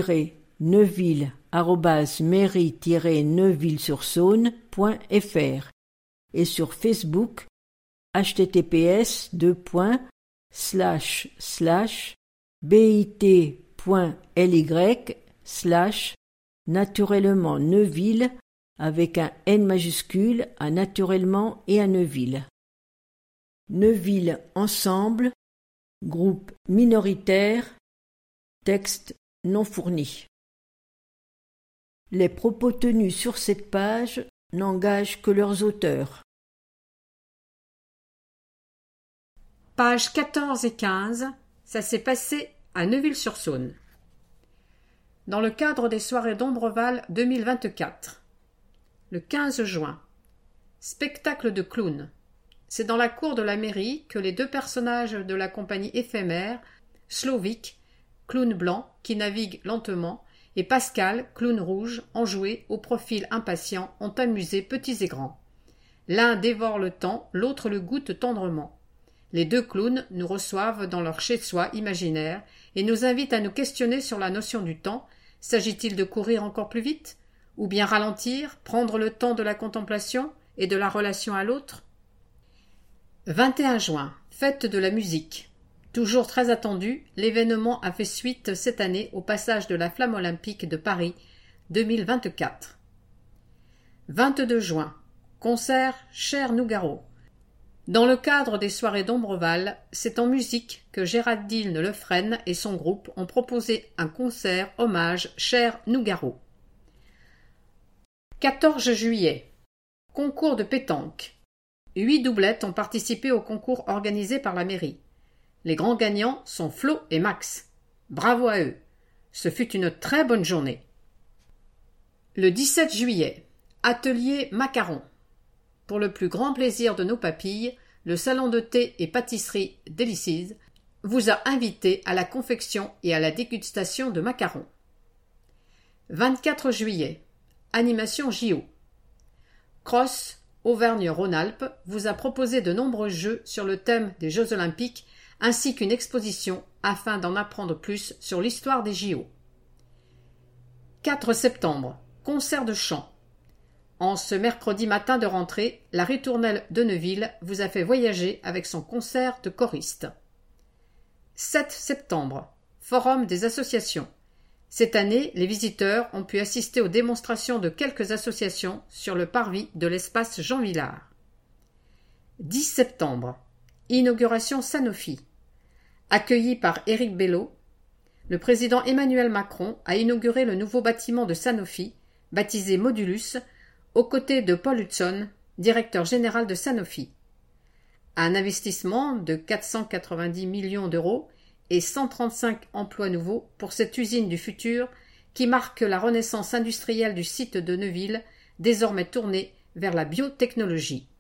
S4: Neuville@mairie-neuville-sur-saône.fr et sur Facebook https://bit.ly/naturellement Neuville avec un N majuscule à naturellement et à Neuville. Neuville ensemble, groupe minoritaire, texte non fourni. Les propos tenus sur cette page n'engagent que leurs auteurs.
S1: Pages 14 et 15, ça s'est passé à Neuville-sur-Saône. Dans le cadre des soirées d'Ombreval 2024. Le 15 juin. Spectacle de clowns. C'est dans la cour de la mairie que les deux personnages de la compagnie éphémère, Slovic, clown blanc qui navigue lentement, et Pascal, clown rouge, enjoué, au profil impatient, ont amusé petits et grands. L'un dévore le temps, l'autre le goûte tendrement. Les deux clowns nous reçoivent dans leur chez-soi imaginaire et nous invitent à nous questionner sur la notion du temps. S'agit-il de courir encore plus vite? Ou bien ralentir, prendre le temps de la contemplation et de la relation à l'autre? 21 juin, fête de la musique. Toujours très attendu, l'événement a fait suite cette année au passage de la Flamme olympique de Paris 2024. 22 juin. Concert Cher Nougaro. Dans le cadre des soirées d'Ombreval, c'est en musique que Géraldine Lefresne et son groupe ont proposé un concert hommage Cher Nougaro. 14 juillet. Concours de pétanque. 8 doublettes ont participé au concours organisé par la mairie. Les grands gagnants sont Flo et Max. Bravo à eux. Ce fut une très bonne journée. Le 17 juillet. Atelier macaron. Pour le plus grand plaisir de nos papilles, le salon de thé et pâtisserie Délices vous a invité à la confection et à la dégustation de macarons. 24 juillet. Animation JO. Cross Auvergne-Rhône-Alpes vous a proposé de nombreux jeux sur le thème des Jeux Olympiques ainsi qu'une exposition afin d'en apprendre plus sur l'histoire des JO. 4 septembre. Concert de chant. En ce mercredi matin de rentrée, la ritournelle de Neuville vous a fait voyager avec son concert de choristes. 7 septembre. Forum des associations. Cette année, les visiteurs ont pu assister aux démonstrations de quelques associations sur le parvis de l'espace Jean Villard. 10 septembre. Inauguration Sanofi. Accueilli par Éric Bello, le président Emmanuel Macron a inauguré le nouveau bâtiment de Sanofi, baptisé Modulus, aux côtés de Paul Hudson, directeur général de Sanofi. Un investissement de 490 millions d'euros et 135 emplois nouveaux pour cette usine du futur qui marque la renaissance industrielle du site de Neuville, désormais tournée vers la biotechnologie.